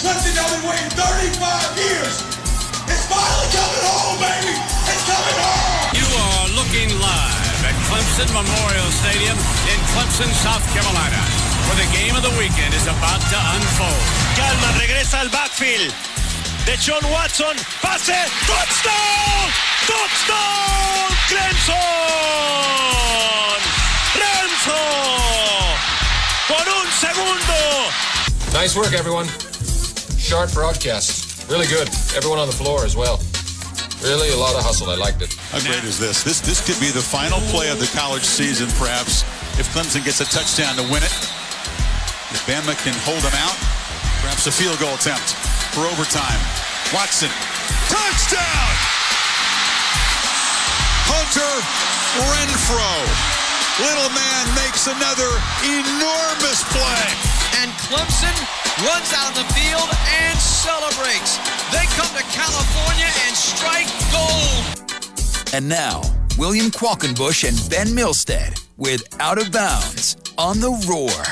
Clemson now been waiting 35 years. It's finally coming home, baby. It's coming home. You are looking live at Clemson Memorial Stadium in Clemson, South Carolina, where the game of the weekend is about to unfold. Calma, regresa al backfield de John Watson. Pase, touchdown! Touchdown! Clemson! Renzo! Por un segundo! Nice work, everyone. Sharp broadcast. Really good. Everyone on the floor as well. Really a lot of hustle. I liked it. How great is this? This could be the final play of the college season, perhaps, if Clemson gets a touchdown to win it. If Bama can hold them out, perhaps a field goal attempt for overtime. Watson, touchdown! Hunter Renfrow. Little man makes another enormous play. And Clemson runs out on the field and celebrates. They come to California and strike gold. And now, William Qualkenbush and Ben Milstead with Out of Bounds on the Roar.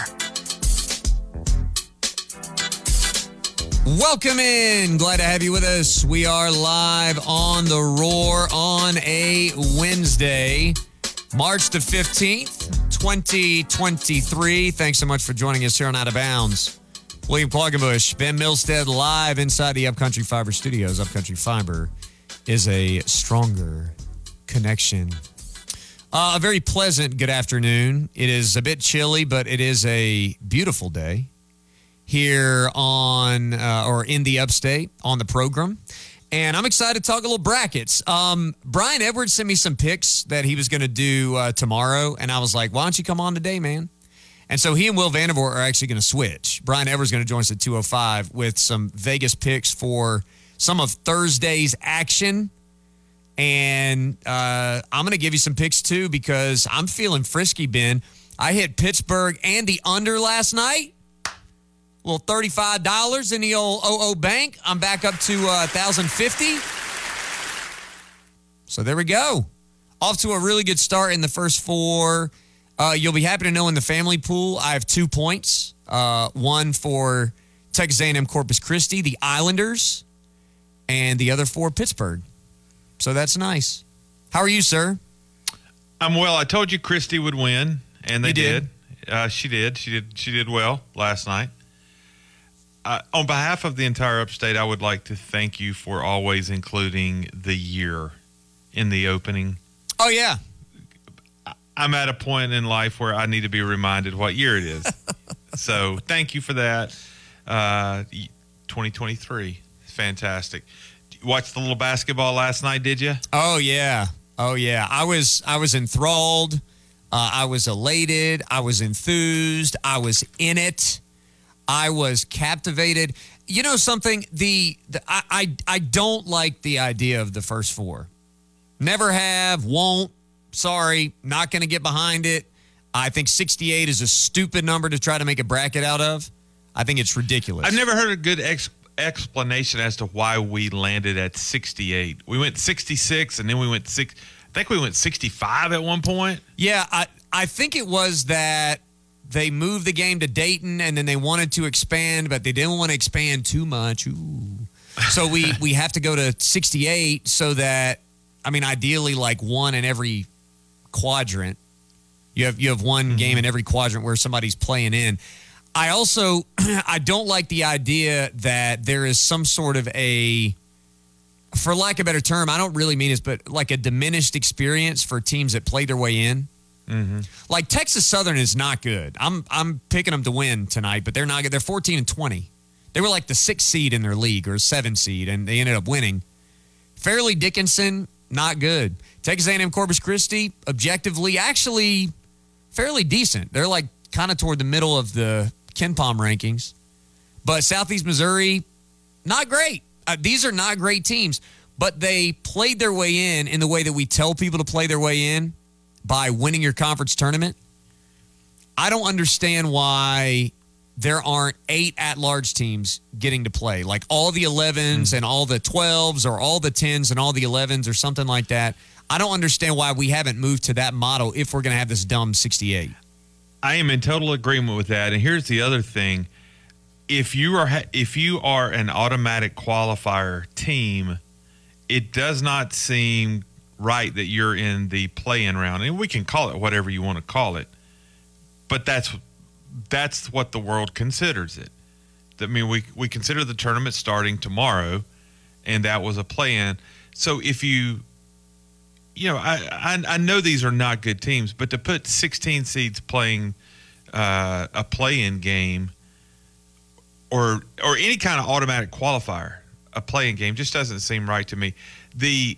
Welcome in. Glad to have you with us. We are live on the Roar on a Wednesday, March the 15th, 2023. Thanks so much for joining us here on Out of Bounds. William Qualkenbush, Ben Milstead, live inside the Upcountry Fiber studios. Upcountry Fiber is a stronger connection. A very pleasant good afternoon. It is a bit chilly, but it is a beautiful day here on or in the upstate on the program. And I'm excited to talk a little brackets. Brian Edwards sent me some picks that he was going to do tomorrow, and I was like, why don't you come on today, man? And so he and Will Vandervoort are actually going to switch. Brian Edwards is going to join us at 2:05 with some Vegas picks for some of Thursday's action. And I'm going to give you some picks, too, because I'm feeling frisky, Ben. I hit Pittsburgh and the under last night. A little $35 in the old OO Bank. I'm back up to $1,050. So there we go. Off to a really good start in the first four. You'll be happy to know in the family pool, I have 2 points. One for Texas A&M Corpus Christi, the Islanders, and the other for Pittsburgh. So that's nice. How are you, sir? I'm well. I told you Christy would win, and they did. She did. She did well last night. On behalf of the entire upstate, I would like to thank you for always including the year in the opening. Oh, yeah. I'm at a point in life where I need to be reminded what year it is. So thank you for that. 2023. Fantastic. You watched the little basketball last night, did you? Oh, yeah. Oh, yeah. I was enthralled. I was elated. I was enthused. I was in it. I was captivated. You know something? I don't like the idea of the first four. Never have, won't. Sorry, not going to get behind it. I think 68 is a stupid number to try to make a bracket out of. I think it's ridiculous. I've never heard a good explanation as to why we landed at 68. We went 66, and then we went I think we went 65 at one point. Yeah, I think it was that they moved the game to Dayton, and then they wanted to expand, but they didn't want to expand too much. Ooh. So we have to go to 68 so that, I mean, ideally like one in every quadrant. You have one game in every quadrant where somebody's playing in. I also, I don't like the idea that there is some sort of a, for lack of a better term, I don't really mean this, but like a diminished experience for teams that play their way in. Mm-hmm. Like Texas Southern is not good. I'm picking them to win tonight, but they're not good. They're 14-20. They were like the 6th seed in their league or 7th seed, and they ended up winning. Fairleigh Dickinson, not good. Texas A&M Corpus Christi, objectively, actually fairly decent. They're like kind of toward the middle of the KenPom rankings. But Southeast Missouri, not great. These are not great teams, but they played their way in the way that we tell people to play their way in, by winning your conference tournament. I don't understand why there aren't 8 at-large teams getting to play. Like all the 11s and all the 12s or all the 10s and all the 11s or something like that. I don't understand why we haven't moved to that model if we're going to have this dumb 68. I am in total agreement with that. And here's the other thing. if you are an automatic qualifier team, it does not seem right that you're in the play-in round. And we can call it whatever you want to call it, but that's what the world considers it. I mean, we consider the tournament starting tomorrow, and that was a play-in. So if I know these are not good teams, but to put 16 seeds playing a play-in game or any kind of automatic qualifier, a play-in game, just doesn't seem right to me. The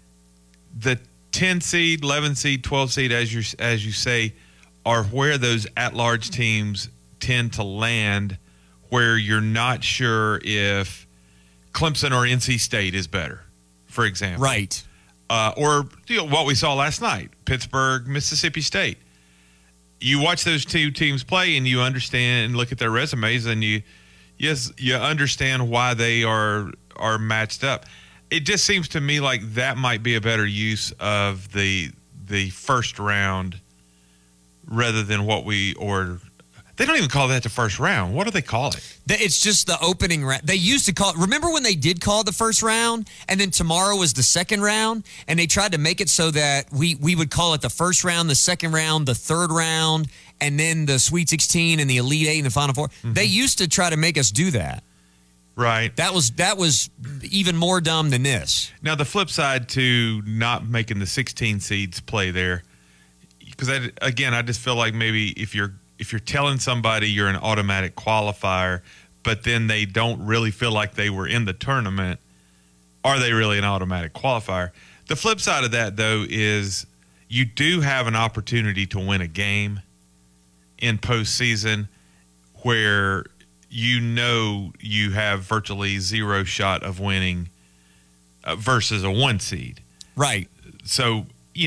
10 seed, 11 seed, 12 seed, as you say, are where those at-large teams tend to land, where you're not sure if Clemson or NC State is better, for example. Right. Or what we saw last night, Pittsburgh, Mississippi State. You watch those two teams play and you understand and look at their resumes and you understand why they are matched up. It just seems to me like that might be a better use of the first round rather than what they don't even call that the first round. What do they call it? It's just the opening round. They used to call it. Remember when they did call it the first round, and then tomorrow was the second round, and they tried to make it so that we would call it the first round, the second round, the third round, and then the Sweet 16 and the Elite Eight and the Final Four. Mm-hmm. They used to try to make us do that. Right. That was even more dumb than this. Now, the flip side to not making the 16 seeds play there, because I just feel like maybe if you're telling somebody you're an automatic qualifier, but then they don't really feel like they were in the tournament, are they really an automatic qualifier? The flip side of that, though, is you do have an opportunity to win a game in postseason where you have virtually zero shot of winning versus a 1 seed. Right. So,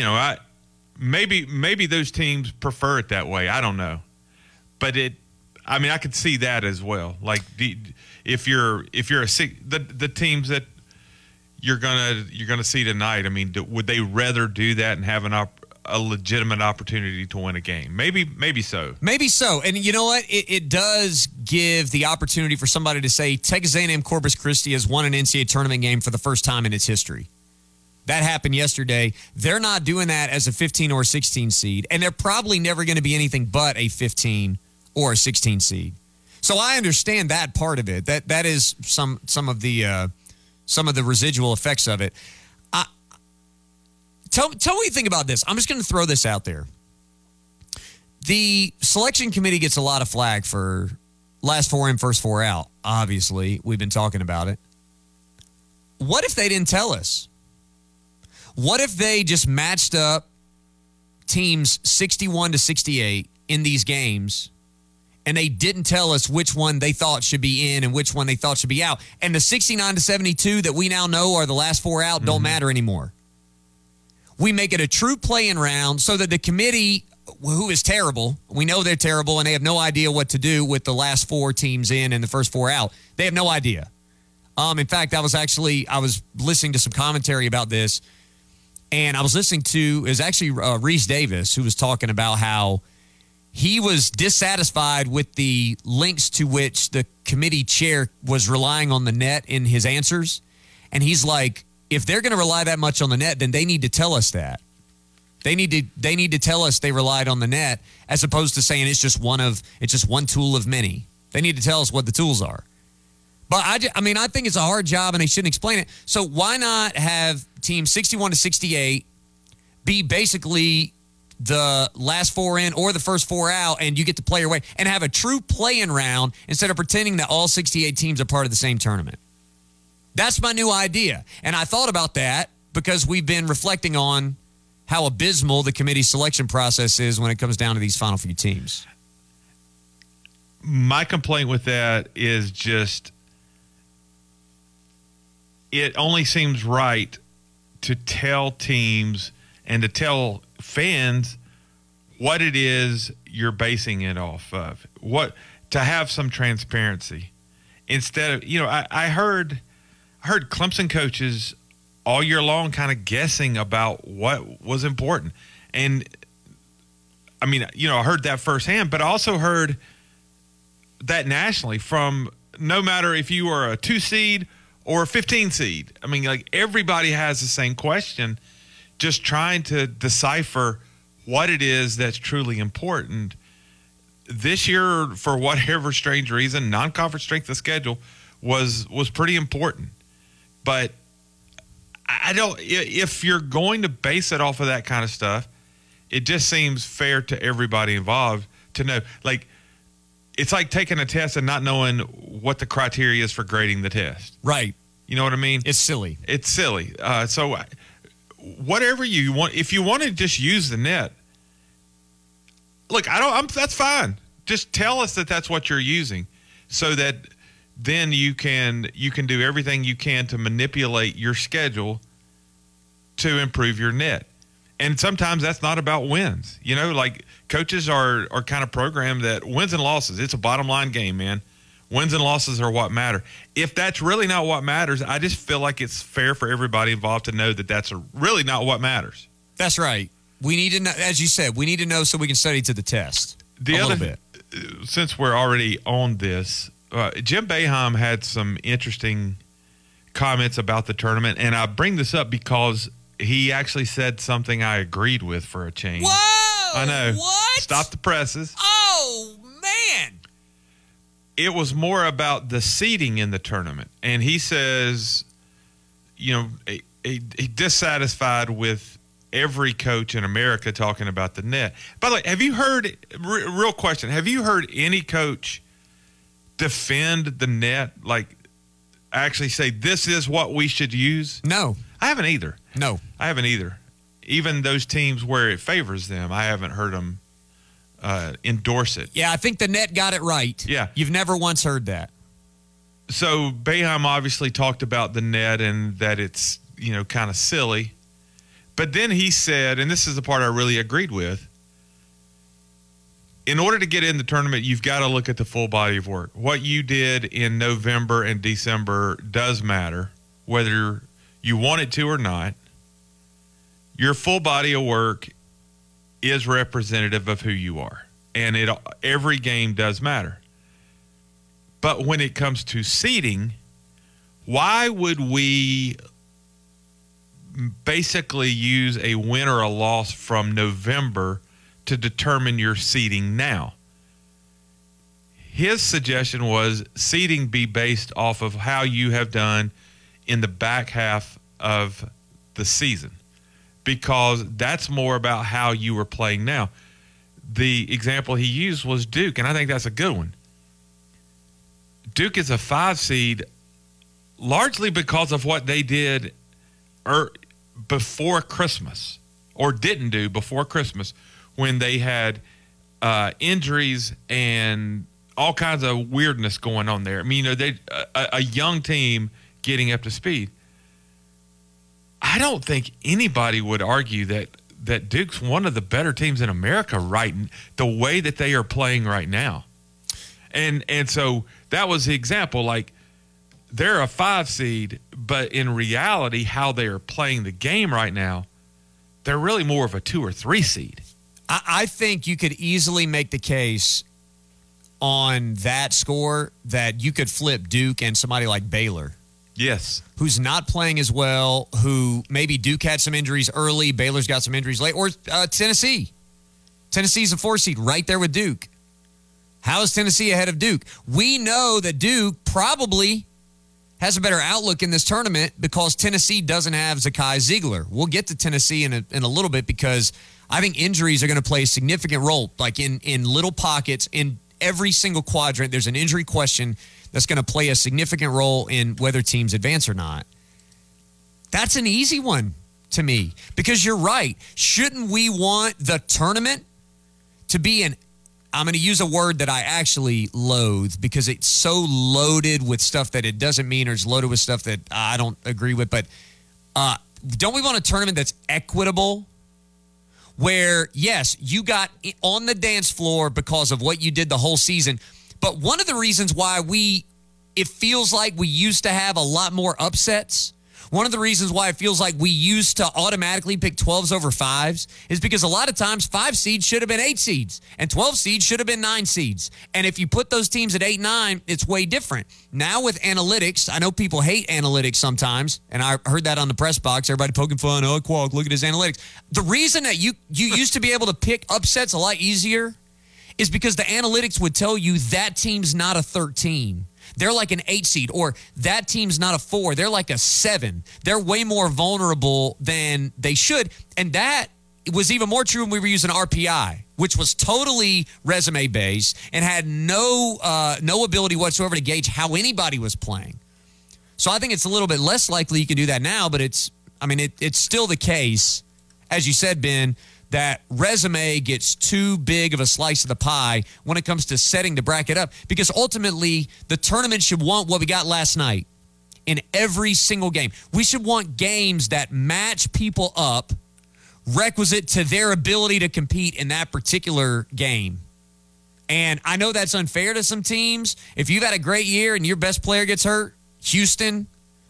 maybe those teams prefer it that way. I don't know. But I could see that as well. Like if you're the teams that you're gonna see tonight. I mean, would they rather do that and have a legitimate opportunity to win a game? Maybe so. Maybe so. And you know what? It does give the opportunity for somebody to say Texas A&M Corpus Christi has won an NCAA tournament game for the first time in its history. That happened yesterday. They're not doing that as a 15 or 16 seed, and they're probably never going to be anything but a 15 or a 16 seed. So I understand that part of it. That is some of the residual effects of it. Tell me what you think about this. I'm just going to throw this out there. The selection committee gets a lot of flack for last four in, first four out. Obviously, we've been talking about it. What if they didn't tell us? What if they just matched up teams 61 to 68 in these games, and they didn't tell us which one they thought should be in and which one they thought should be out? And the 69 to 72 that we now know are the last four out don't matter anymore. We make it a true play-in round so that the committee, who is terrible, we know they're terrible and they have no idea what to do with the last four teams in and the first four out. They have no idea. In fact, I was listening to some commentary about this, and I was listening to, it was actually Reese Davis, who was talking about how he was dissatisfied with the links to which the committee chair was relying on the net in his answers. And he's like, if they're going to rely that much on the net, then they need to tell us that. They need to tell us they relied on the net, as opposed to saying it's just one tool of many. They need to tell us what the tools are. But I think it's a hard job and they shouldn't explain it. So why not have teams 61 to 68 be basically the last four in or the first four out, and you get to play your way and have a true play-in round instead of pretending that all 68 teams are part of the same tournament? That's my new idea. And I thought about that because we've been reflecting on how abysmal the committee selection process is when it comes down to these final few teams. My complaint with that is just, it only seems right to tell teams and to tell fans what it is you're basing it off of. To have some transparency. Instead of, I heard Clemson coaches all year long kind of guessing about what was important. And I heard that firsthand, but I also heard that nationally from no matter if you are a 2 seed or a 15 seed. I mean, like everybody has the same question, just trying to decipher what it is that's truly important. This year, for whatever strange reason, non-conference strength of schedule was pretty important. But I don't, if you're going to base it off of that kind of stuff, it just seems fair to everybody involved to know. Like, it's like taking a test and not knowing what the criteria is for grading the test. Right. You know what I mean? It's silly. It's silly. So whatever you want, if you want to just use the net, look, that's fine. Just tell us that that's what you're using, so that then you can do everything you can to manipulate your schedule to improve your net. And sometimes that's not about wins. You know, like coaches are kind of programmed that wins and losses, it's a bottom line game, man. Wins and losses are what matter. If that's really not what matters, I just feel like it's fair for everybody involved to know that that's really not what matters. That's right. We need to know, as you said, we need to know so we can study to the test a little bit. Since we're already on this, Jim Boeheim had some interesting comments about the tournament, and I bring this up because he actually said something I agreed with for a change. Whoa! I know. What? Stop the presses. Oh, man. It was more about the seeding in the tournament, and he says, you know, he dissatisfied with every coach in America talking about the net. By the way, have you heard, real question, have you heard any coach defend the net, like actually say this is what we should use? No. I haven't either. No. I haven't either. Even those teams where it favors them, I haven't heard them endorse it. Yeah, I think the net got it right. Yeah. You've never once heard that. So Boeheim obviously talked about the net and that it's, you know, kind of silly. But then he said, and this is the part I really agreed with, in order to get in the tournament, you've got to look at the full body of work. What you did in November and December does matter, whether you want it to or not. Your full body of work is representative of who you are, and every game does matter. But when it comes to seeding, why would we basically use a win or a loss from November to determine your seeding now? His suggestion was seeding be based off of how you have done in the back half of the season, because that's more about how you were playing now. The example he used was Duke, and I think that's a good one. Duke is a 5 seed largely because of what they did before Christmas, or didn't do before Christmas, when they had injuries and all kinds of weirdness going on there. I mean, you know, a young team getting up to speed. I don't think anybody would argue that Duke's one of the better teams in America the way that they are playing right now. And so that was the example. Like, they're a 5 seed, but in reality, how they are playing the game right now, they're really more of a 2 or 3 seed. I think you could easily make the case on that score that you could flip Duke and somebody like Baylor. Yes. Who's not playing as well, who maybe Duke had some injuries early, Baylor's got some injuries late, or Tennessee. Tennessee's a 4 seed right there with Duke. How is Tennessee ahead of Duke? We know that Duke probably has a better outlook in this tournament because Tennessee doesn't have Zakai Ziegler. We'll get to Tennessee in a little bit, because I think injuries are going to play a significant role. Like in little pockets, in every single quadrant, there's an injury question that's going to play a significant role in whether teams advance or not. That's an easy one to me, because you're right. Shouldn't we want the tournament to be I'm going to use a word that I actually loathe because it's so loaded with stuff that it doesn't mean, or it's loaded with stuff that I don't agree with. But don't we want a tournament that's equitable, where, yes, you got on the dance floor because of what you did the whole season, but one of the reasons why it feels like we used to have a lot more upsets One of the reasons why it feels like we used to automatically pick 12s over 5s is because a lot of times 5 seeds should have been 8 seeds and 12 seeds should have been 9 seeds. And if you put those teams at 8, 9, it's way different. Now with analytics, I know people hate analytics sometimes, and I heard that on the press box, everybody poking fun, oh, Qualk, look at his analytics. The reason that you used to be able to pick upsets a lot easier is because the analytics would tell you that team's not a 13. They're like an 8 seed, or that team's not a 4. They're like a 7. They're way more vulnerable than they should. And that was even more true when we were using RPI, which was totally resume-based and had no ability whatsoever to gauge how anybody was playing. So I think it's a little bit less likely you can do that now, but it's still the case, as you said, Ben, that resume gets too big of a slice of the pie when it comes to setting the bracket up, because ultimately the tournament should want what we got last night in every single game. We should want games that match people up requisite to their ability to compete in that particular game. And I know that's unfair to some teams. If you've had a great year and your best player gets hurt, Houston,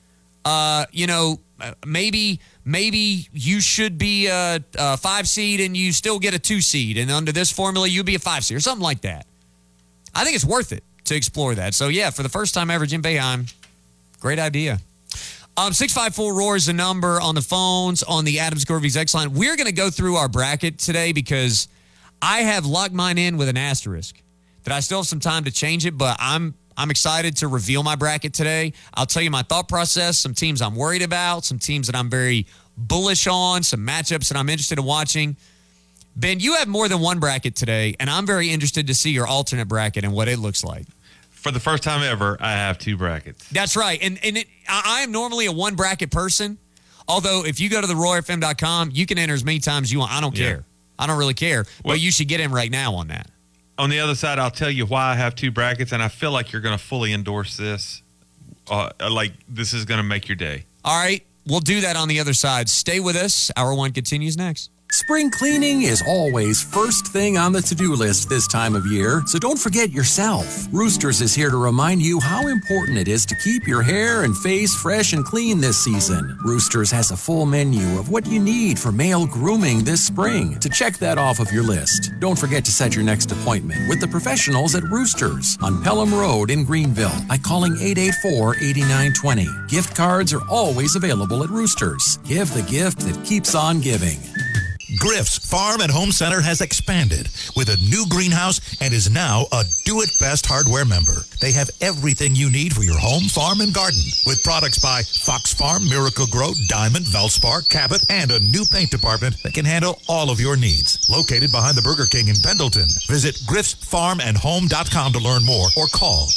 maybe you should be a 5 seed and you still get a 2 seed. And under this formula, you'd be a 5 seed or something like that. I think it's worth it to explore that. So, yeah, for the first time ever, Jim Boeheim, great idea. 654-ROAR is the number on the phones on the Adams Corvies X line. We're going to go through our bracket today because I have locked mine in with an asterisk. That I still have some time to change it, but I'm excited to reveal my bracket today. I'll tell you my thought process, some teams I'm worried about, some teams that I'm very bullish on, some matchups that I'm interested in watching. Ben, you have more than one bracket today, and I'm very interested to see your alternate bracket and what it looks like. For the first time ever, I have 2 brackets. That's right. And I am normally a one bracket person, although if you go to the RoarFM.com, you can enter as many times as you want. I don't care. I don't really care. Well, you should get in right now on that. On the other side, I'll tell you why I have 2 brackets, and I feel like you're going to fully endorse this. Like this is going to make your day. All right. We'll do that on the other side. Stay with us. Hour 1 continues next. Spring cleaning is always first thing on the to-do list this time of year, so don't forget yourself. Roosters is here to remind you how important it is to keep your hair and face fresh and clean this season. Roosters has a full menu of what you need for male grooming this spring. To check that off of your list, don't forget to set your next appointment with the professionals at Roosters on Pelham Road in Greenville by calling 884-8920. Gift cards are always available at Roosters. Give the gift that keeps on giving. Griff's Farm and Home Center has expanded with a new greenhouse and is now a Do It Best hardware member. They have everything you need for your home, farm, and garden with products by Fox Farm, Miracle-Gro, Diamond, Valspar, Cabot, and a new paint department that can handle all of your needs. Located behind the Burger King in Pendleton. Visit griffsfarmandhome.com to learn more or call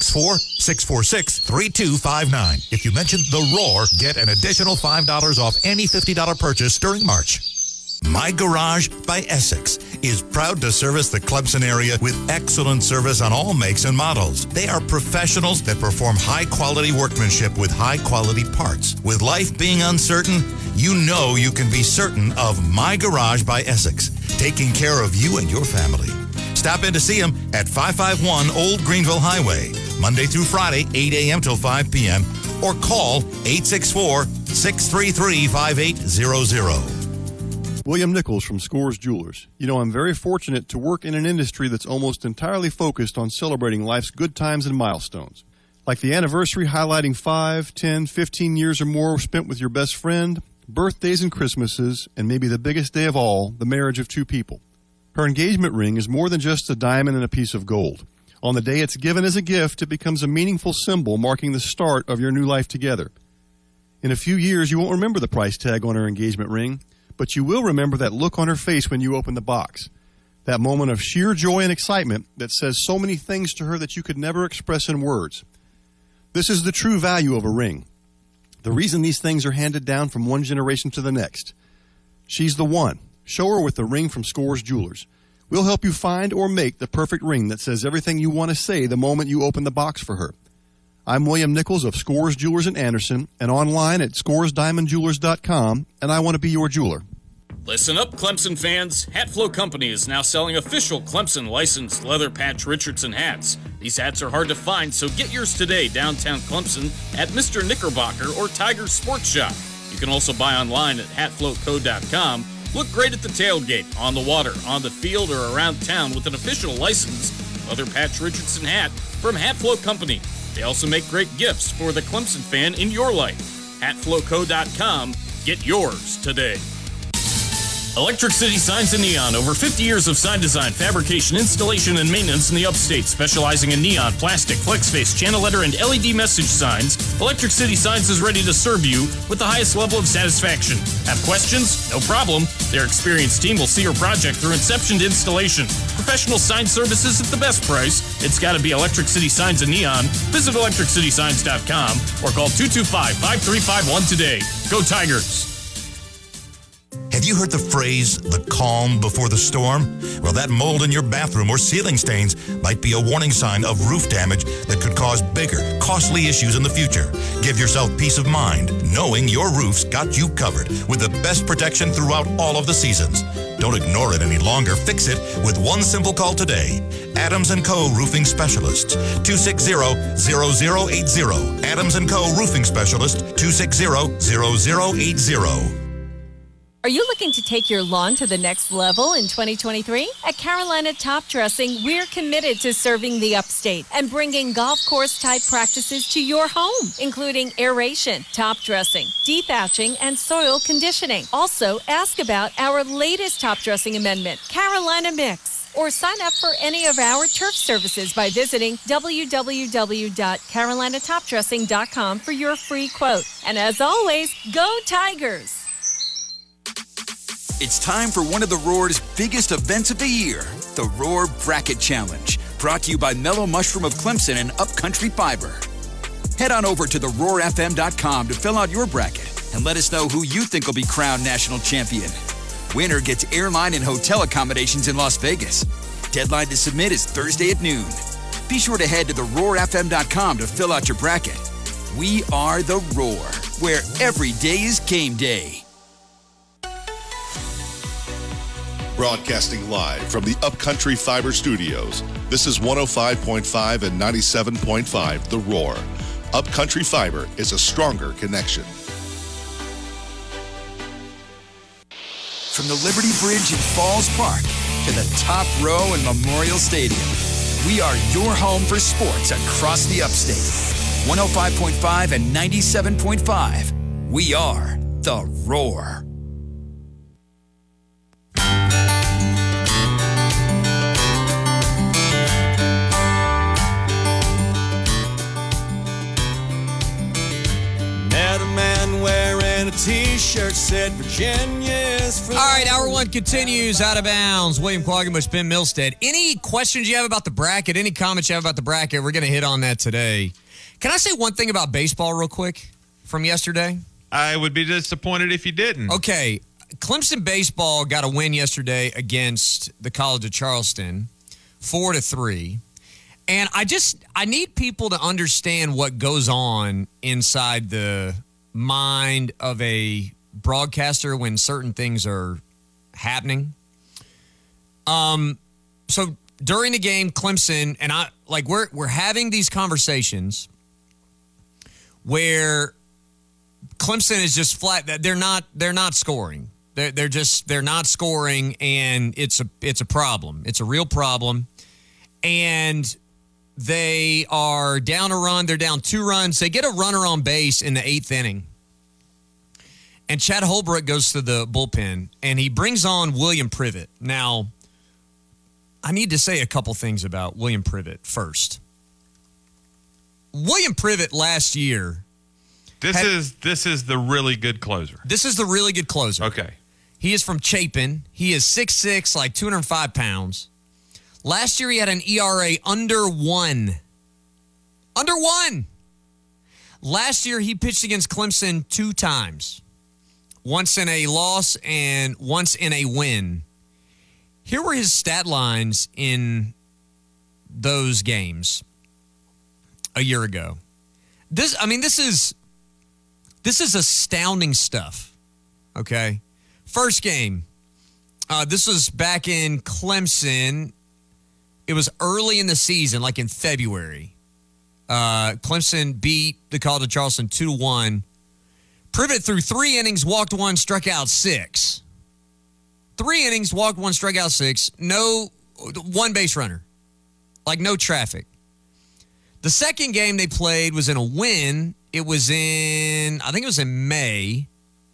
864-646-3259. If you mention The Roar, get an additional $5 off any $50 purchase during March. My Garage by Essex is proud to service the Clemson area with excellent service on all makes and models. They are professionals that perform high-quality workmanship with high-quality parts. With life being uncertain, you know you can be certain of My Garage by Essex, taking care of you and your family. Stop in to see them at 551 Old Greenville Highway, Monday through Friday, 8 a.m. till 5 p.m., or call 864-633-5800. William Nichols from Scores Jewelers. You know, I'm very fortunate to work in an industry that's almost entirely focused on celebrating life's good times and milestones. Like the anniversary highlighting 5, 10, 15 years or more spent with your best friend, birthdays and Christmases, and maybe the biggest day of all, the marriage of 2 people. Her engagement ring is more than just a diamond and a piece of gold. On the day it's given as a gift, it becomes a meaningful symbol marking the start of your new life together. In a few years, you won't remember the price tag on her engagement ring, but you will remember that look on her face when you open the box. That moment of sheer joy and excitement that says so many things to her that you could never express in words. This is the true value of a ring. The reason these things are handed down from one generation to the next. She's the one. Show her with the ring from Scores Jewelers. We'll help you find or make the perfect ring that says everything you want to say the moment you open the box for her. I'm William Nichols of Scores Jewelers in Anderson and online at scoresdiamondjewelers.com, and I want to be your jeweler. Listen up, Clemson fans. Hatflow Company is now selling official Clemson licensed leather patch Richardson hats. These hats are hard to find, so get yours today downtown Clemson at Mr. Knickerbocker or Tiger Sports Shop. You can also buy online at hatflowco.com. Look great at the tailgate, on the water, on the field, or around town with an official licensed leather patch Richardson hat from Hatflow Company. They also make great gifts for the Clemson fan in your life. hatflowco.com. Get yours today. Electric City Signs and Neon. Over 50 years of sign design, fabrication, installation, and maintenance in the upstate. Specializing in neon, plastic, flex face, channel letter, and LED message signs, Electric City Signs is ready to serve you with the highest level of satisfaction. Have questions? No problem. Their experienced team will see your project through inception to installation. Professional sign services at the best price. It's got to be Electric City Signs and Neon. Visit electricitysigns.com or call 225-5351 today. Go Tigers! Have you heard the phrase, the calm before the storm? Well, that mold in your bathroom or ceiling stains might be a warning sign of roof damage that could cause bigger, costly issues in the future. Give yourself peace of mind, knowing your roof's got you covered with the best protection throughout all of the seasons. Don't ignore it any longer. Fix it with one simple call today. Adams & Co. Roofing Specialists, 260-0080. Adams & Co. Roofing Specialist, 260-0080. Are you looking to take your lawn to the next level in 2023? At Carolina Top Dressing, we're committed to serving the upstate and bringing golf course-type practices to your home, including aeration, top dressing, dethatching, and soil conditioning. Also, ask about our latest top dressing amendment, Carolina Mix. Or sign up for any of our turf services by visiting www.carolinatopdressing.com for your free quote. And as always, go Tigers! It's time for one of the Roar's biggest events of the year, the Roar Bracket Challenge, brought to you by Mellow Mushroom of Clemson and Upcountry Fiber. Head on over to theroarfm.com to fill out your bracket and let us know who you think will be crowned national champion. Winner gets airline and hotel accommodations in Las Vegas. Deadline to submit is Thursday at noon. Be sure to head to theroarfm.com to fill out your bracket. We are the Roar, where every day is game day. Broadcasting live from the Upcountry Fiber Studios. This is 105.5 and 97.5 The Roar. Upcountry Fiber is a stronger connection. From the Liberty Bridge in Falls Park to the top row in Memorial Stadium, we are your home for sports across the upstate. 105.5 and 97.5. We are The Roar. Wearing a t-shirt said Virginia's from. All right, hour one continues. Out of bounds. William Quaggenbush, Ben Milstead. Any questions you have about the bracket, any comments you have about the bracket, we're going to hit on that today. Can I say one thing about baseball real quick from yesterday? I would be disappointed if you didn't. Okay, Clemson baseball got a win yesterday against the College of Charleston, 4-3. And I need people to understand what goes on inside the mind of a broadcaster when certain things are happening. So during the game, Clemson and we're having these conversations where Clemson is just flat. They're not scoring. They're not scoring, and it's a problem. It's a real problem, and they are down a run. They're down 2 runs. They get a runner on base in the 8th inning. And Chad Holbrook goes to the bullpen, and he brings on William Privet. Now, I need to say a couple things about William Privet first. William Privet last year. This is the really good closer. This is the really good closer. Okay. He is from Chapin. He is 6'6", like 205 pounds. Last year, he had an ERA under 1. Under 1. Last year, he pitched against Clemson 2 times. Once in a loss and once in a win. Here were his stat lines in those games a year ago. This is astounding stuff. Okay. First game, This was back in Clemson. It was early in the season, like in February. Clemson beat the College of Charleston 2-1. Privet threw 3 innings, walked 1, struck out 6. 3 innings, walked 1, struck out 6. No, 1 base runner. Like no traffic. The second game they played was in a win. It was I think it was in May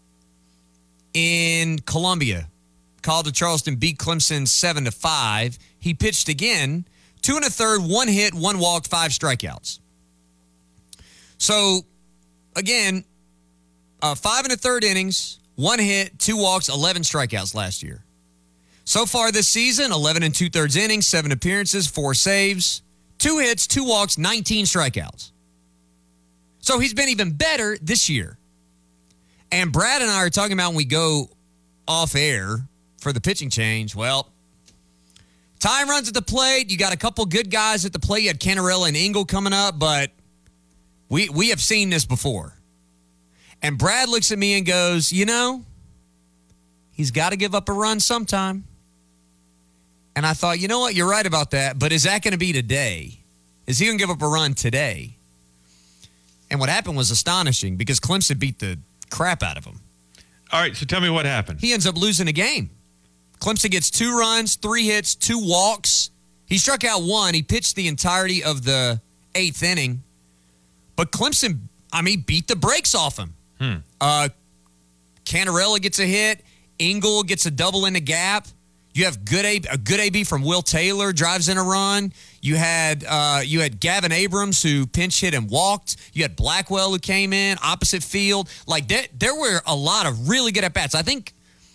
in Columbia. College of Charleston beat Clemson 7-5. He pitched again, 2 1/3, 1 hit, 1 walk, 5 strikeouts. So, again, 5 1/3 innings, 1 hit, 2 walks, 11 strikeouts last year. So far this season, 11 2/3 innings, 7 appearances, 4 saves, 2 hits, 2 walks, 19 strikeouts. So he's been even better this year. And Brad and I are talking about when we go off air for the pitching change. Well, time runs at the plate. You got a couple good guys at the plate. You had Canarella and Engel coming up, but we have seen this before. And Brad looks at me and goes, he's got to give up a run sometime. And I thought, you know what? You're right about that. But is that going to be today? Is he going to give up a run today? And what happened was astonishing because Clemson beat the crap out of him. All right, so tell me what happened. He ends up losing a game. Clemson gets 2 runs, 3 hits, 2 walks. He struck out 1. He pitched the entirety of the 8th inning. But Clemson, beat the brakes off him. Canarella gets a hit. Engel gets a double in the gap. You have a good AB from Will Taylor, drives in a run. You had Gavin Abrams, who pinch hit and walked. You had Blackwell, who came in, opposite field. Like, there were a lot of really good at-bats. I think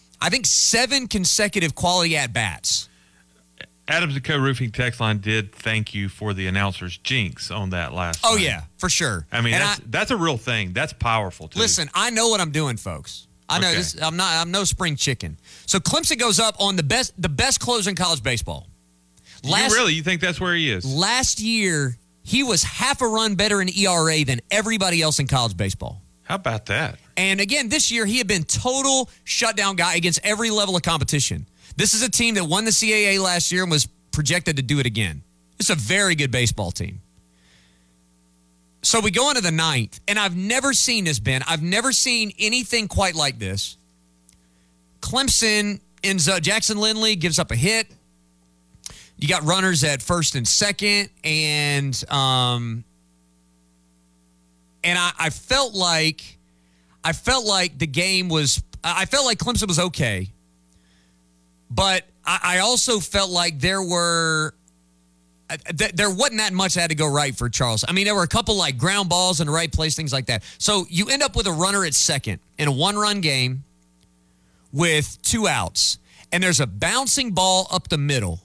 7 consecutive quality at-bats. Adams & Co. Roofing text line did thank you for the announcer's jinx on that last Oh, time. yeah, for sure. That's a real thing. That's powerful, too. Listen, I know what I'm doing, folks. I know this. I'm no spring chicken. So Clemson goes up on the best closer in college baseball. You think that's where he is? Last year, he was half a run better in ERA than everybody else in college baseball. How about that? And again, this year, he had been total shutdown guy against every level of competition. This is a team that won the CAA last year and was projected to do it again. It's a very good baseball team. So we go into the 9th, and I've never seen this, Ben. I've never seen anything quite like this. Clemson ends up, Jackson Lindley gives up a hit. You got runners at first and second, and I felt like the game was, I felt like Clemson was okay. But I also felt like there wasn't that much that had to go right for Charles. There were a couple like ground balls in the right place, things like that. So you end up with a runner at second in a 1-run game with 2 outs. And there's a bouncing ball up the middle.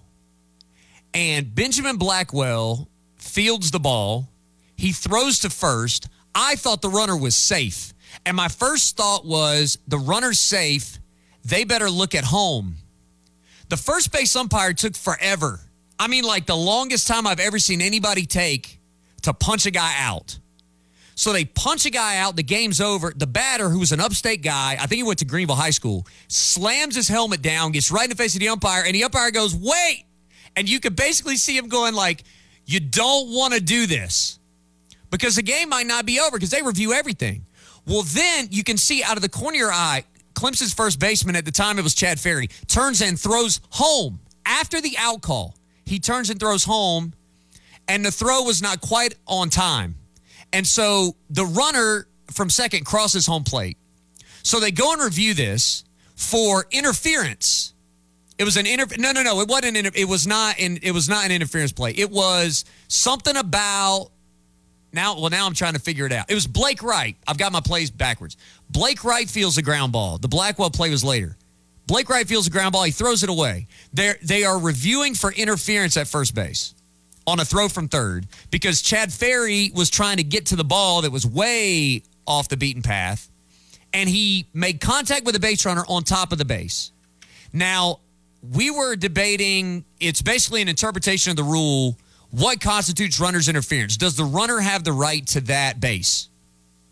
And Benjamin Blackwell fields the ball. He throws to first. I thought the runner was safe. And my first thought was, the runner's safe. They better look at home. The first base umpire took forever. Like the longest time I've ever seen anybody take to punch a guy out. So they punch a guy out. The game's over. The batter, who's an upstate guy, I think he went to Greenville High School, slams his helmet down, gets right in the face of the umpire, and the umpire goes, wait! And you could basically see him going like, you don't want to do this. Because the game might not be over because they review everything. Well, then you can see out of the corner of your eye, Clemson's first baseman at the time, it was Chad Ferry, turns and throws home. After the out call, he turns and throws home, and the throw was not quite on time. And so the runner from second crosses home plate. So they go and review this for interference. It was an no. It wasn't. It was not an interference play. It was something about. Now I'm trying to figure it out. It was Blake Wright. I've got my plays backwards. Blake Wright fields a ground ball. The Blackwell play was later. Blake Wright fields a ground ball. He throws it away. They are reviewing for interference at first base on a throw from third because Chad Ferry was trying to get to the ball that was way off the beaten path, and he made contact with the base runner on top of the base. Now, we were debating, it's basically an interpretation of the rule. What constitutes runner's interference? Does the runner have the right to that base?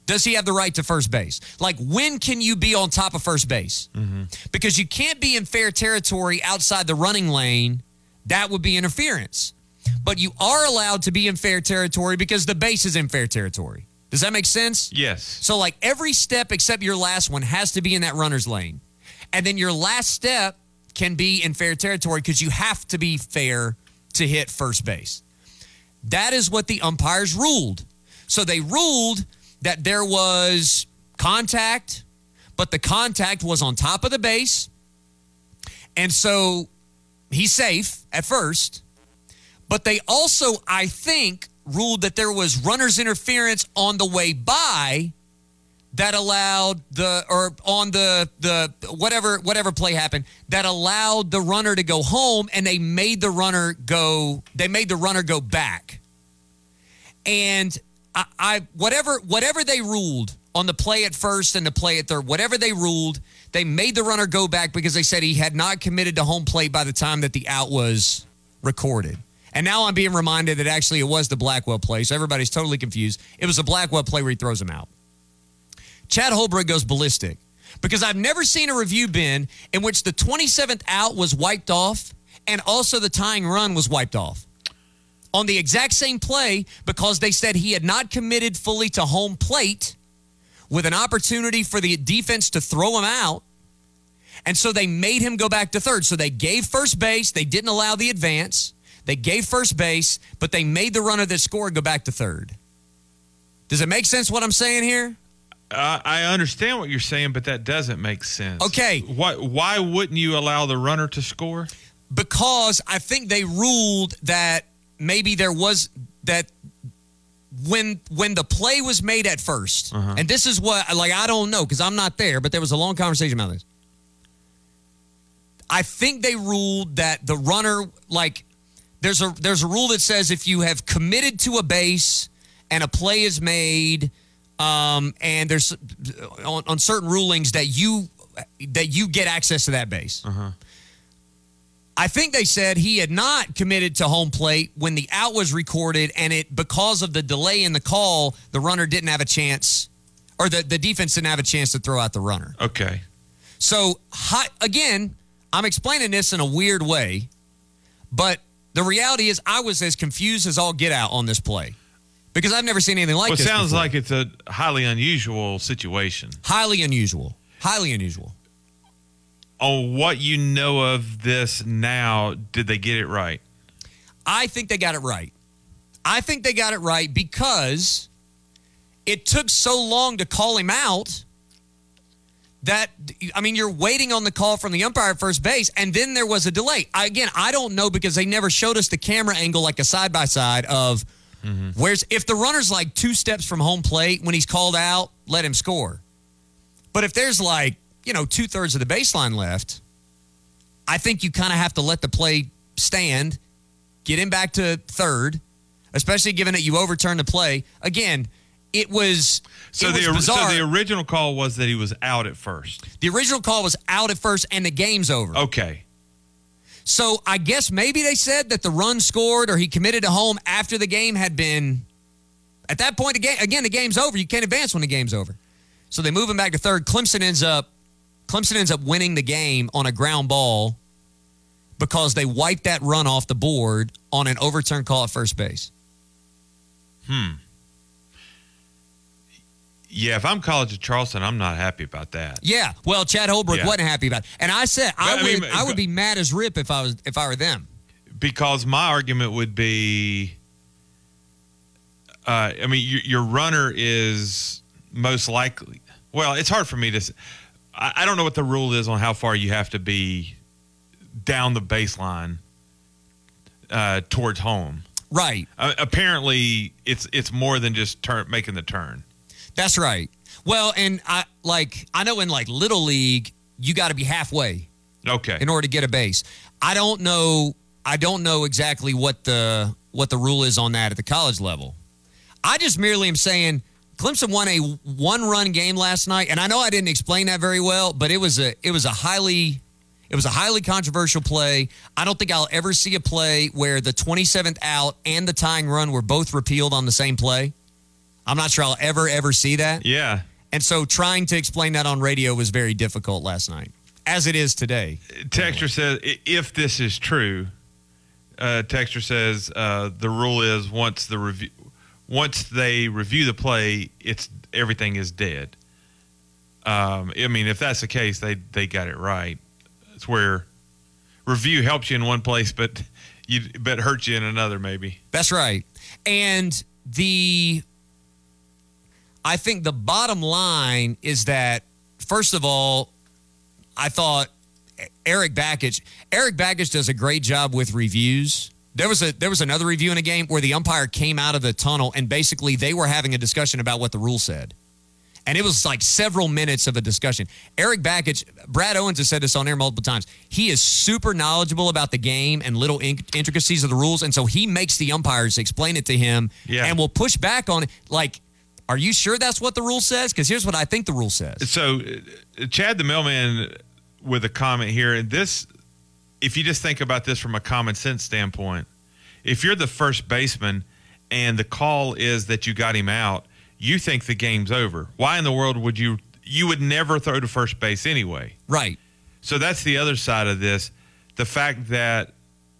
Does he have the right to first base? Like, when can you be on top of first base? Mm-hmm. Because you can't be in fair territory outside the running lane. That would be interference. But you are allowed to be in fair territory because the base is in fair territory. Does that make sense? Yes. So, like, every step except your last one has to be in that runner's lane. And then your last step can be in fair territory because you have to be fair to hit first base. That is what the umpires ruled. So they ruled that there was contact, but the contact was on top of the base. And so he's safe at first. But they also, I think, ruled that there was runner's interference on the way by that allowed whatever play happened, that allowed the runner to go home, and they made the runner go back. And whatever they ruled on the play at first and the play at third, whatever they ruled, they made the runner go back because they said he had not committed to home plate by the time that the out was recorded. And now I'm being reminded that actually it was the Blackwell play, so everybody's totally confused. It was a Blackwell play where he throws him out. Chad Holbrook goes ballistic because I've never seen a review, Ben, in which the 27th out was wiped off and also the tying run was wiped off on the exact same play because they said he had not committed fully to home plate with an opportunity for the defense to throw him out. And so they made him go back to third. So they gave first base. They didn't allow the advance. They gave first base, but they made the runner that scored go back to third. Does it make sense what I'm saying here? I understand what you're saying, but that doesn't make sense. Okay. Why wouldn't you allow the runner to score? Because I think they ruled that maybe there was that when the play was made at first, and this is what, like, I don't know because I'm not there, but there was a long conversation about this. I think they ruled that the runner, like, there's a rule that says if you have committed to a base and a play is made, and there's on certain rulings that you get access to that base. I think they said he had not committed to home plate when the out was recorded, and because of the delay in the call, the runner didn't have a chance, or the defense didn't have a chance to throw out the runner. Okay. So, again, I'm explaining this in a weird way, but the reality is I was as confused as all get out on this play because I've never seen anything like this. It sounds before. like it's a highly unusual situation. Highly unusual. Highly unusual. On what you know of this now, did they get it right? I think they got it right. I think they got it right because it took so long to call him out that, I mean, you're waiting on the call from the umpire at first base, and then there was a delay. I don't know because they never showed us the camera angle, like a side-by-side of if the runner's like 2 steps from home plate when he's called out, let him score. But if there's like, 2/3 of the baseline left, I think you kind of have to let the play stand, get him back to third, especially given that you overturned the play. Again, it was bizarre. So the original call was that he was out at first. The original call was out at first and the game's over. Okay. So I guess maybe they said that the run scored or he committed to home after the game had been, at that point, the game's over. You can't advance when the game's over. So they move him back to third. Clemson ends up winning the game on a ground ball because they wiped that run off the board on an overturned call at first base. Yeah, if I'm College of Charleston, I'm not happy about that. Yeah, well, Chad Holbrook wasn't happy about it. And I said I would be mad as rip if I were them. Because my argument would be, your runner is most likely. Well, it's hard for me to. I don't know what the rule is on how far you have to be down the baseline towards home. Right. Apparently, it's more than just making the turn. That's right. Well, and I know in like Little League, you got to be halfway. Okay. In order to get a base. I don't know exactly what the rule is on that at the college level. I just merely am saying Clemson won a 1-run game last night, and I know I didn't explain that very well, but it was a highly controversial play. I don't think I'll ever see a play where the 27th out and the tying run were both repealed on the same play. I'm not sure I'll ever see that. Yeah. And so trying to explain that on radio was very difficult last night, as it is today. Texter says, if this is true, Texter says the rule is once they review the play, everything is dead. I mean, if that's the case, they got it right. It's where review helps you in one place, but hurts you in another, maybe. That's right. And I think the bottom line is that, first of all, I thought Eric Bakich does a great job with reviews. There was another review in a game where the umpire came out of the tunnel and basically they were having a discussion about what the rule said. And it was like several minutes of a discussion. Eric Bakich, Brad Owens has said this on air multiple times. He is super knowledgeable about the game and little intricacies of the rules. And so he makes the umpires explain it to him and will push back on it. Like, are you sure that's what the rule says? Because here's what I think the rule says. So, Chad the Mailman with a comment here. And this, if you just think about this from a common sense standpoint, if you're the first baseman and the call is that you got him out, you think the game's over. Why in the world would you would never throw to first base anyway? Right. So that's the other side of this. The fact that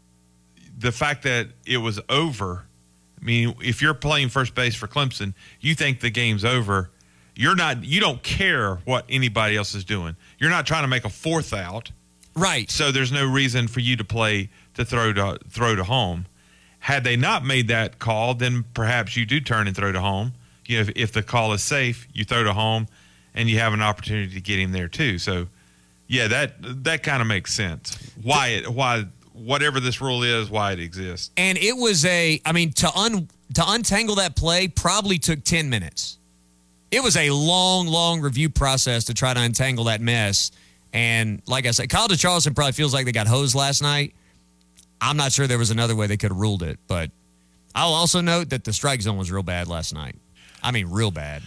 it was over. I mean, if you're playing first base for Clemson, you think the game's over. You don't care what anybody else is doing. You're not trying to make a fourth out. Right. So there's no reason for you to throw to home. Had they not made that call, then perhaps you do turn and throw to home. You know, if the call is safe, you throw to home, and you have an opportunity to get him there too. So, yeah, that kind of makes sense. Why whatever this rule is, why it exists. And it was to untangle that play probably took 10 minutes. It was a long review process to try to untangle that mess. And like I said, Kyle DeCharleston probably feels like they got hosed last night. I'm not sure there was another way they could have ruled it, but I'll also note that the strike zone was real bad last night. I mean, real bad.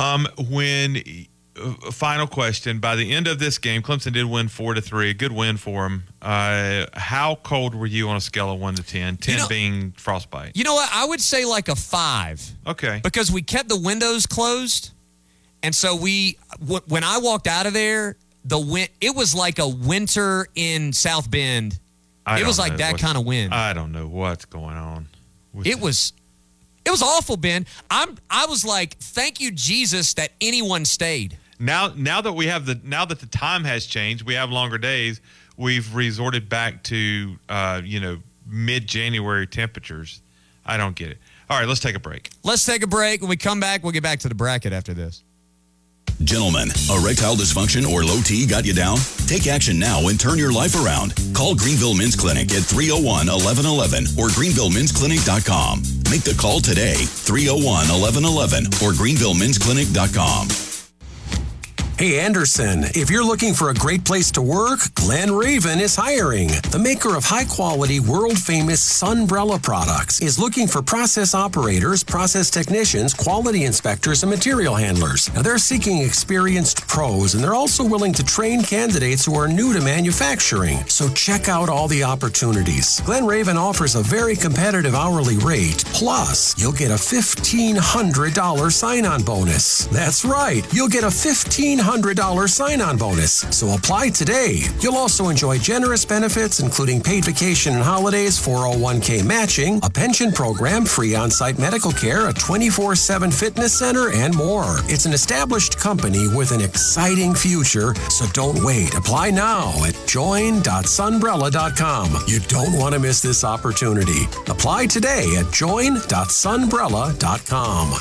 Final question. By the end of this game, Clemson did win 4-3. A good win for them. How cold were you on a scale of 1 to 10? 10 being frostbite. You know what? I would say like a 5. Okay. Because we kept the windows closed, and so when I walked out of there, it was like a winter in South Bend. It was like that kind of wind. I don't know what's going on. It was awful, Ben. I was like, thank you, Jesus, that anyone stayed. Now that the time has changed, we have longer days. We've resorted back to mid-January temperatures. I don't get it. All right, let's take a break. When we come back, we'll get back to the bracket after this. Gentlemen, erectile dysfunction or low T got you down? Take action now and turn your life around. Call Greenville Men's Clinic at 301-1111 or greenvillemensclinic.com. Make the call today, 301-1111 or greenvillemensclinic.com. Hey, Anderson, if you're looking for a great place to work, Glen Raven is hiring. The maker of high-quality, world-famous Sunbrella products is looking for process operators, process technicians, quality inspectors, and material handlers. Now, they're seeking experienced pros, and they're also willing to train candidates who are new to manufacturing. So check out all the opportunities. Glen Raven offers a very competitive hourly rate, plus you'll get a $1,500 sign-on bonus. That's right, you'll get a $1,500 sign-on bonus. So apply today. You'll also enjoy generous benefits, including paid vacation and holidays, 401k matching, a pension program, free on-site medical care, a 24/7 fitness center, and more. It's an established company with an exciting future, so don't wait. Apply now at join.sunbrella.com. You don't want to miss this opportunity. Apply today at join.sunbrella.com.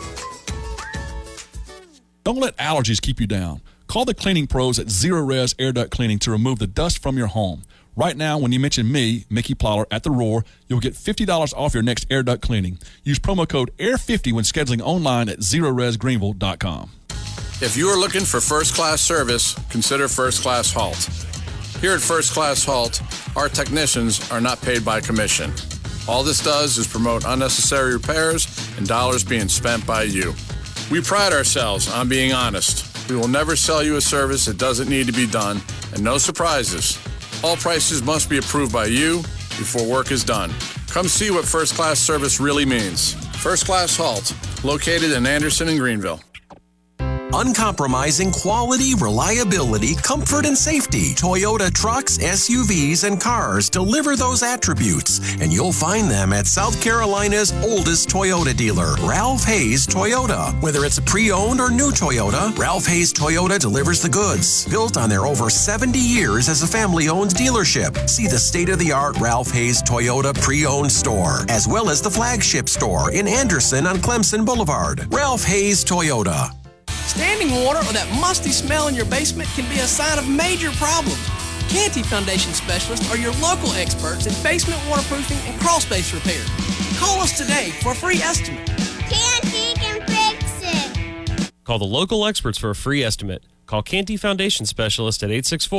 Don't let allergies keep you down. Call the cleaning pros at Zero Res Air Duct Cleaning to remove the dust from your home. Right now, when you mention me, Mickey Plyler, at The Roar, you'll get $50 off your next air duct cleaning. Use promo code AIR50 when scheduling online at ZeroResGreenville.com. If you are looking for first-class service, consider First Class Halt. Here at First Class Halt, our technicians are not paid by commission. All this does is promote unnecessary repairs and dollars being spent by you. We pride ourselves on being honest. We will never sell you a service that doesn't need to be done, and no surprises. All prices must be approved by you before work is done. Come see what first-class service really means. First Class Halt, located in Anderson and Greenville. Uncompromising quality, reliability, comfort, and safety. Toyota trucks, SUVs, and cars deliver those attributes, and you'll find them at South Carolina's oldest Toyota dealer, Ralph Hayes Toyota. Whether it's a pre-owned or new Toyota, Ralph Hayes Toyota delivers the goods. Built on their over 70 years as a family-owned dealership. See the state-of-the-art Ralph Hayes Toyota pre-owned store, as well as the flagship store in Anderson on Clemson Boulevard. Ralph Hayes Toyota. Standing water or that musty smell in your basement can be a sign of major problems. Canty Foundation specialists are your local experts in basement waterproofing and crawl space repair. Call us today for a free estimate. Canty can fix it. Call the local experts for a free estimate. Call Canty Foundation specialist at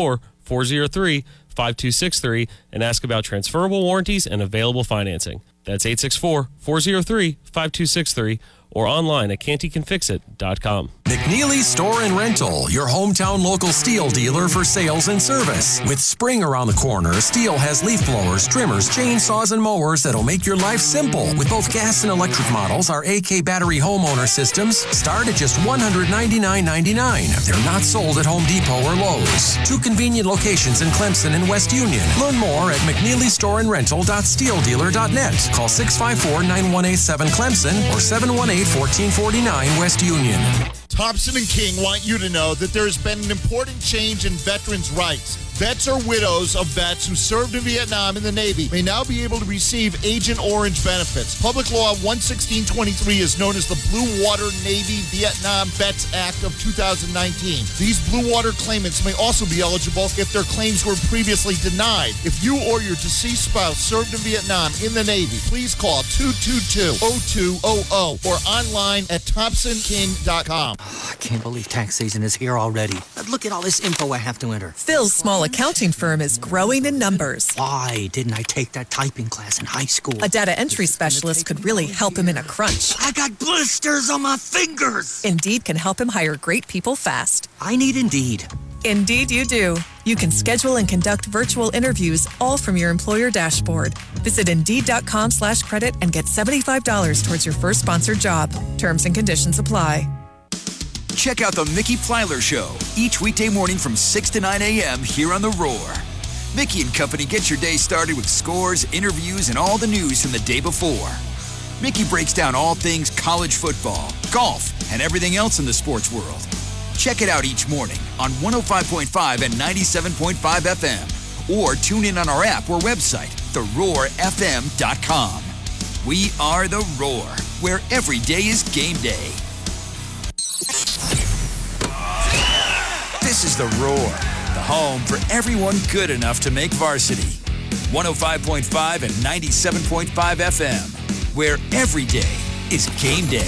864-403-5263 and ask about transferable warranties and available financing. That's 864-403-5263 or online at cantycanfixit.com. McNeely Store and Rental, your hometown local Steel dealer for sales and service. With spring around the corner, Steel has leaf blowers, trimmers, chainsaws, and mowers that'll make your life simple. With both gas and electric models, our AK battery homeowner systems start at just $199.99. They're not sold at Home Depot or Lowe's. 2 convenient locations in Clemson and West Union. Learn more at McNeelyStoreandRental.steeldealer.net. Call 654-9187 Clemson or 718-1449 West Union. Thompson and King want you to know that there has been an important change in veterans' rights. Vets or widows of vets who served in Vietnam in the Navy may now be able to receive Agent Orange benefits. Public Law 11623 is known as the Blue Water Navy Vietnam Vets Act of 2019. These Blue Water claimants may also be eligible if their claims were previously denied. If you or your deceased spouse served in Vietnam in the Navy, please call 222-0200 or online at thompsonking.com. I can't believe tax season is here already. Look at all this info I have to enter. Phil's small accounting firm is growing in numbers. Why didn't I take that typing class in high school? A data entry specialist could really help him in a crunch. I got blisters on my fingers. Indeed can help him hire great people fast. I need Indeed. Indeed you do. You can schedule and conduct virtual interviews all from your employer dashboard. Visit Indeed.com/credit and get $75 towards your first sponsored job. Terms and conditions apply. Check out the Mickey Plyler Show each weekday morning from 6 to 9 a.m. here on The Roar. Mickey and Company get your day started with scores, interviews, and all the news from the day before. Mickey breaks down all things college football, golf, and everything else in the sports world. Check it out each morning on 105.5 and 97.5 FM. Or tune in on our app or website, theroarfm.com. We are The Roar, where every day is game day. This is The Roar, the home for everyone good enough to make varsity. 105.5 and 97.5 FM, where every day is game day.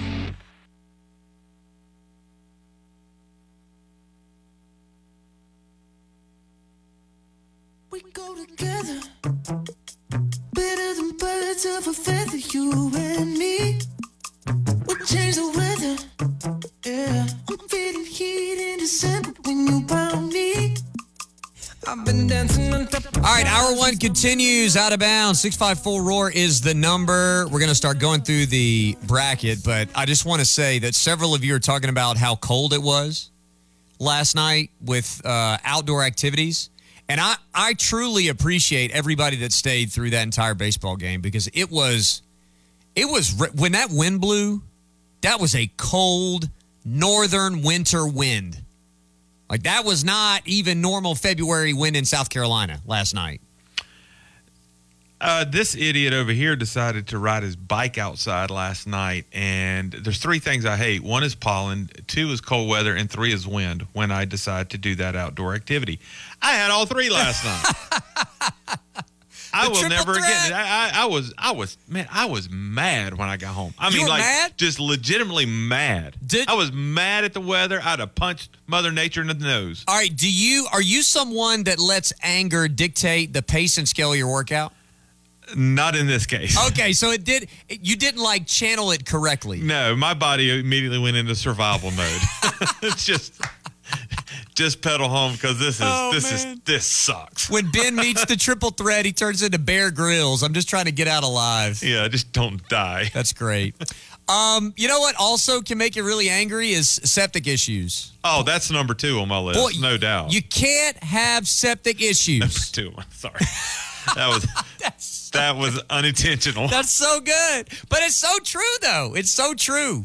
We go together, better than birds of a feather, you and me. We change the weather, yeah. I'm feeling heat in December when you found me. I've been dancing on top of. All right, hour one continues. Out of bounds. 654-ROAR is the number. We're going to start going through the bracket, but I just want to say that several of you are talking about how cold it was last night with outdoor activities. And I truly appreciate everybody that stayed through that entire baseball game because it was when that wind blew, that was a cold northern winter wind. Like that was not even normal February wind in South Carolina last night. This idiot over here decided to ride his bike outside last night, and there's 3 things I hate. 1 is pollen, 2 is cold weather, and 3 is wind when I decide to do that outdoor activity. I had all 3 last night. I will never again. I was mad when I got home. I mean, like, mad? Just legitimately mad. I was mad at the weather. I'd have punched Mother Nature in the nose. All right, are you someone that lets anger dictate the pace and scale of your workout? Not in this case. Okay, so you didn't like channel it correctly. No, my body immediately went into survival mode. It's just Just pedal home because this sucks. When Ben meets the triple threat, he turns into Bear Grylls. I'm just trying to get out alive. Yeah, just don't die. That's great. You know what also can make you really angry is septic issues. Oh, that's number 2 on my list, Boy, no doubt. You can't have septic issues. Number 2, sorry. That was unintentional. That's so good. But it's so true, though. It's so true.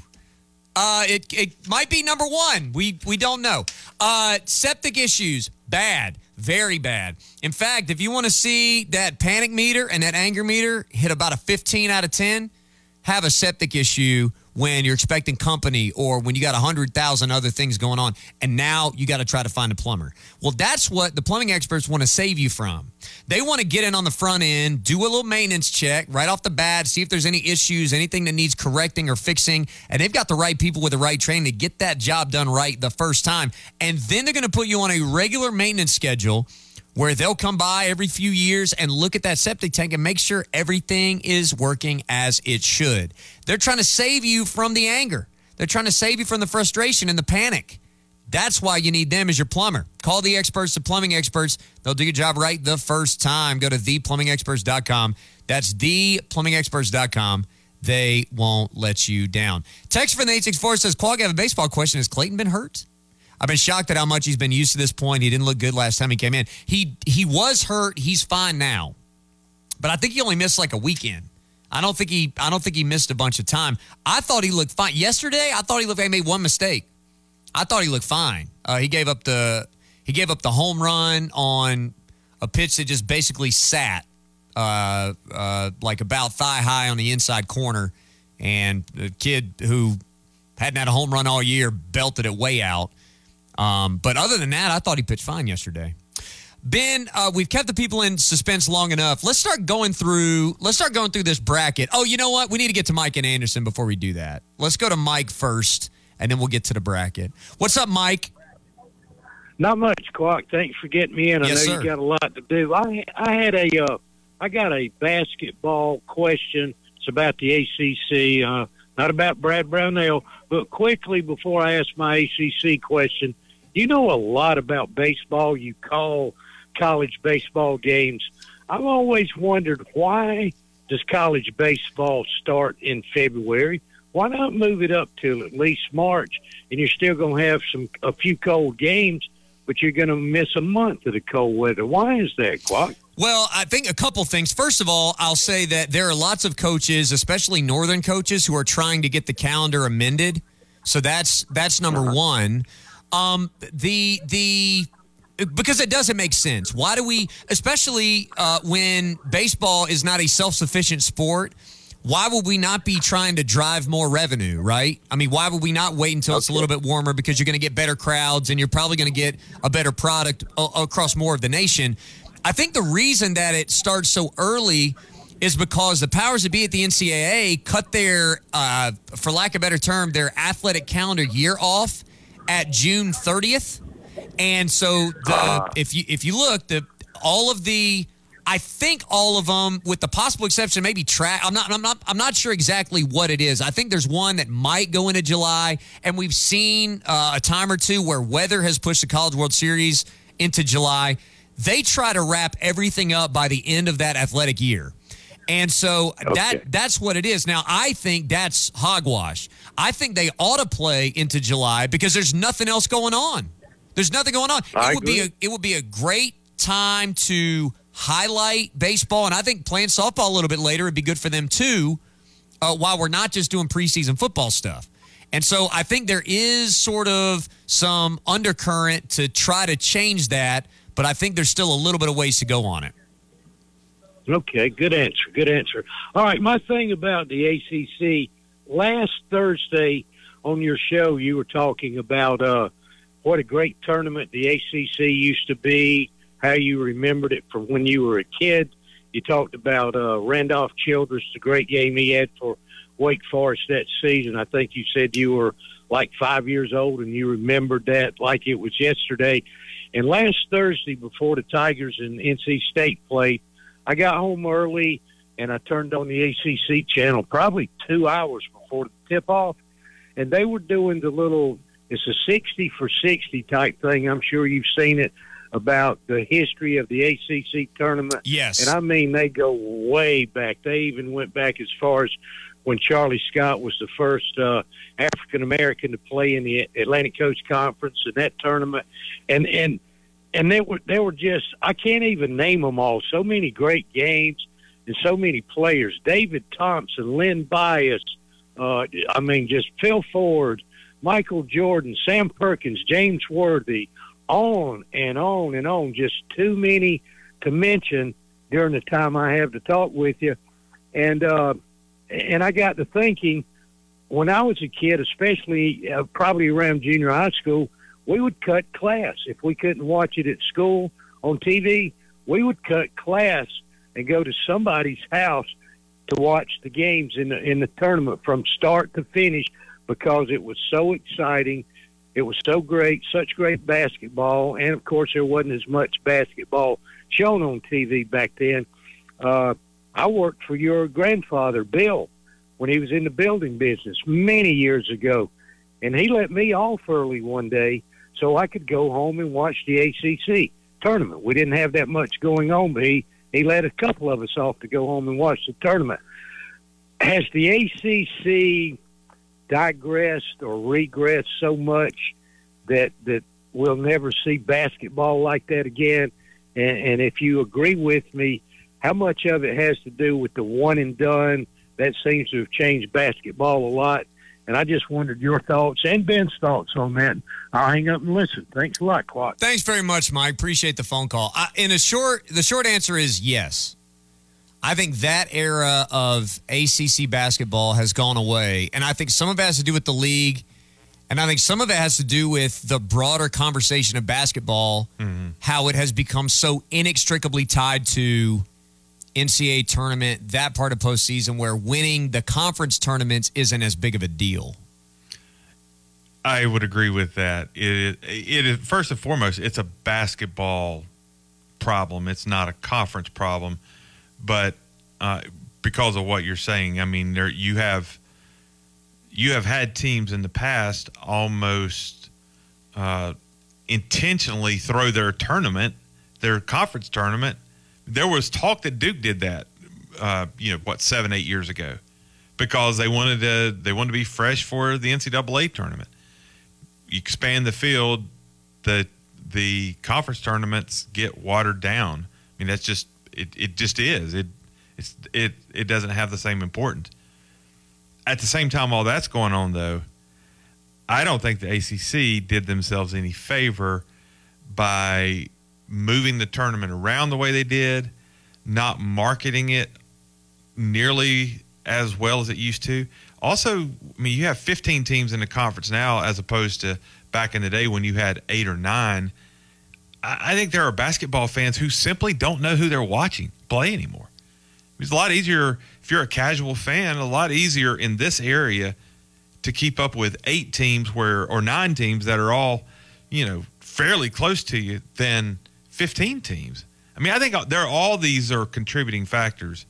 It might be number 1. We don't know. Septic issues, bad. Very bad. In fact, if you want to see that panic meter and that anger meter hit about a 15 out of 10, have a septic issue when you're expecting company or when you got 100,000 other things going on, and now you got to try to find a plumber. Well, that's what the plumbing experts want to save you from. They want to get in on the front end, do a little maintenance check right off the bat, see if there's any issues, anything that needs correcting or fixing, and they've got the right people with the right training to get that job done right the first time. And then they're going to put you on a regular maintenance schedule where they'll come by every few years and look at that septic tank and make sure everything is working as it should. They're trying to save you from the anger. They're trying to save you from the frustration and the panic. That's why you need them as your plumber. Call the experts, the plumbing experts. They'll do your job right the first time. Go to theplumbingexperts.com. That's theplumbingexperts.com. They won't let you down. Text from the 864 says, Quag, I have a baseball question. Has Clayton been hurt? I've been shocked at how much he's been used to this point. He didn't look good last time he came in. He was hurt. He's fine now. But I think he only missed like a weekend. I don't think he missed a bunch of time. I thought he looked fine. Yesterday, I thought he looked like he made one mistake. I thought he looked fine. He gave up the home run on a pitch that just basically sat like about thigh high on the inside corner, and the kid who hadn't had a home run all year belted it way out. But other than that, I thought he pitched fine yesterday. Ben, we've kept the people in suspense long enough. Let's start going through this bracket. Oh, you know what? We need to get to Mike and Anderson before we do that. Let's go to Mike first, and then we'll get to the bracket. What's up, Mike? Not much, Clark. Thanks for getting me in. I know you got a lot to do. I got a basketball question. It's about the ACC, not about Brad Brownell. But quickly, before I ask my ACC question, you know a lot about baseball. You call college baseball games. I've always wondered, why does college baseball start in February? Why not move it up till at least March? And you're still going to have a few cold games, but you're going to miss a month of the cold weather. Why is that, Clark? Well, I think a couple things. First of all, I'll say that there are lots of coaches, especially northern coaches, who are trying to get the calendar amended. So that's number one. Because it doesn't make sense. Why do we, especially when baseball is not a self-sufficient sport, why would we not be trying to drive more revenue, right? I mean, why would we not wait until it's a little bit warmer, because you're going to get better crowds and you're probably going to get a better product across more of the nation. I think the reason that it starts so early is because the powers that be at the NCAA cut their, for lack of a better term, their athletic calendar year off at June 30th. And so if you look, I think all of them, with the possible exception maybe track. I'm not sure exactly what it is. I think there's one that might go into July, and we've seen a time or two where weather has pushed the College World Series into July. They try to wrap everything up by the end of that athletic year. And so that's what it is. Now, I think that's hogwash. I think they ought to play into July because there's nothing else going on. There's nothing going on. It would be a great time to highlight baseball, and I think playing softball a little bit later would be good for them too, while we're not just doing preseason football stuff. And so I think there is sort of some undercurrent to try to change that, but I think there's still a little bit of ways to go on it. Okay, good answer. All right, my thing about the ACC, last Thursday on your show you were talking about what a great tournament the ACC used to be, how you remembered it from when you were a kid. You talked about Randolph Childress, the great game he had for Wake Forest that season. I think you said you were like 5 years old and you remembered that like it was yesterday. And last Thursday, before the Tigers and NC State played, I got home early and I turned on the ACC channel probably 2 hours before the tip-off, and they were doing the little It's a 60 for 60 type thing. I'm sure you've seen it about the history of the ACC tournament. Yes. And I mean, they go way back. They even went back as far as when Charlie Scott was the first African-American to play in the Atlantic Coast Conference in that tournament. And they were just, I can't even name them all. So many great games and so many players. David Thompson, Lynn Bias, just Phil Ford, Michael Jordan, Sam Perkins, James Worthy, on and on and on. Just too many to mention during the time I have to talk with you. And I got to thinking, when I was a kid, especially probably around junior high school, we would cut class. If we couldn't watch it at school on TV, we would cut class and go to somebody's house to watch the games in the tournament from start to finish, because it was so exciting. It was so great, such great basketball. And, of course, there wasn't as much basketball shown on TV back then. I worked for your grandfather, Bill, when he was in the building business many years ago. And he let me off early one day so I could go home and watch the ACC tournament. We didn't have that much going on, but he let a couple of us off to go home and watch the tournament. Has the ACC digressed or regressed so much that we'll never see basketball like that again? And if you agree with me, how much of it has to do with the one and done? That seems to have changed basketball a lot. And I just wondered your thoughts and Ben's thoughts on that. I'll hang up and listen. Thanks a lot, Clark. Thanks very much, Mike. Appreciate the phone call. The short answer is yes. I think that era of ACC basketball has gone away, and I think some of it has to do with the league, and I think some of it has to do with the broader conversation of basketball, how it has become so inextricably tied to NCAA tournament, that part of postseason, where winning the conference tournaments isn't as big of a deal. I would agree with that. It is, first and foremost, it's a basketball problem. It's not a conference problem. But because of what you're saying, I mean, you have had teams in the past almost intentionally throw their conference tournament. There was talk that Duke did that, 7-8 years ago, because they wanted to be fresh for the NCAA tournament. You expand the field, the conference tournaments get watered down. I mean, that's just it just is. It doesn't have the same importance. At the same time, all that's going on, though, I don't think the ACC did themselves any favor by moving the tournament around the way they did, not marketing it nearly as well as it used to. Also, I mean, you have 15 teams in the conference now as opposed to back in the day when you had 8 or 9. I think there are basketball fans who simply don't know who they're watching play anymore. It's a lot easier, if you're a casual fan, a lot easier in this area to keep up with 8 teams or 9 teams that are all, fairly close to you than 15 teams. I mean, I think all these are contributing factors.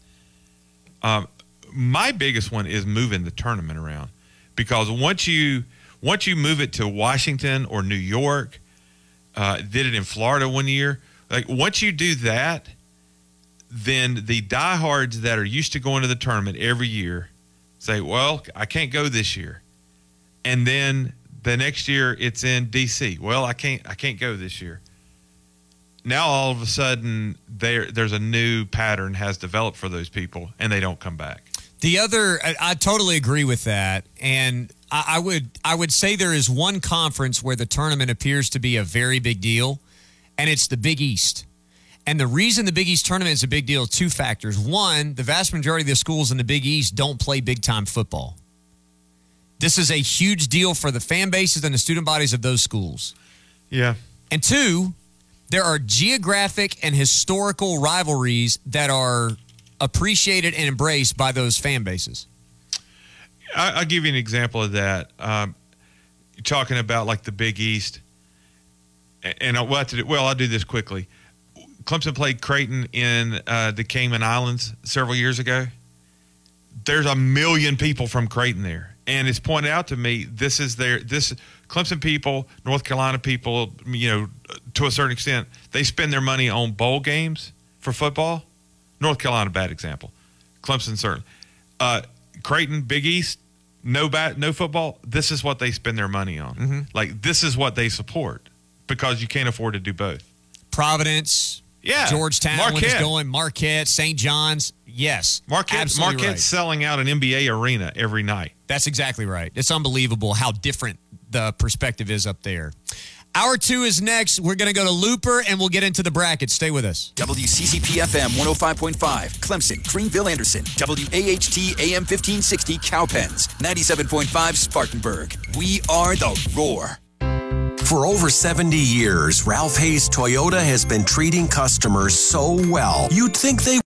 My biggest one is moving the tournament around, because once you move it to Washington or New York, did it in Florida one year. Like, once you do that, then the diehards that are used to going to the tournament every year say, well, I can't go this year. And then the next year it's in DC. Well, I can't go this year. Now all of a sudden there's a new pattern has developed for those people, and they don't come back. I totally agree with that. And I would say there is one conference where the tournament appears to be a very big deal, and it's the Big East. And the reason the Big East tournament is a big deal, 2 factors. One, the vast majority of the schools in the Big East don't play big-time football. This is a huge deal for the fan bases and the student bodies of those schools. Yeah. And 2, there are geographic and historical rivalries that are appreciated and embraced by those fan bases. I'll give you an example of that. You're talking about like the Big East, and I'll do this quickly. Clemson played Creighton in the Cayman Islands several years ago. There's 1 million people from Creighton there. And it's pointed out to me, this Clemson people, North Carolina people, to a certain extent, they spend their money on bowl games for football. North Carolina, bad example. Clemson, certainly. Creighton, Big East, no football. This is what they spend their money on. Mm-hmm. Like, this is what they support because you can't afford to do both. Providence, Georgetown, when it's going, Marquette, St. John's. Yes, Marquette's selling out an NBA arena every night. That's exactly right. It's unbelievable how different the perspective is up there. Hour 2 is next. We're going to go to Looper, and we'll get into the brackets. Stay with us. WCCP-FM 105.5, Clemson, Greenville, Anderson. WAHT AM 1560, Cowpens. 97.5, Spartanburg. We are the Roar. For over 70 years, Ralph Hayes Toyota has been treating customers so well, you'd think they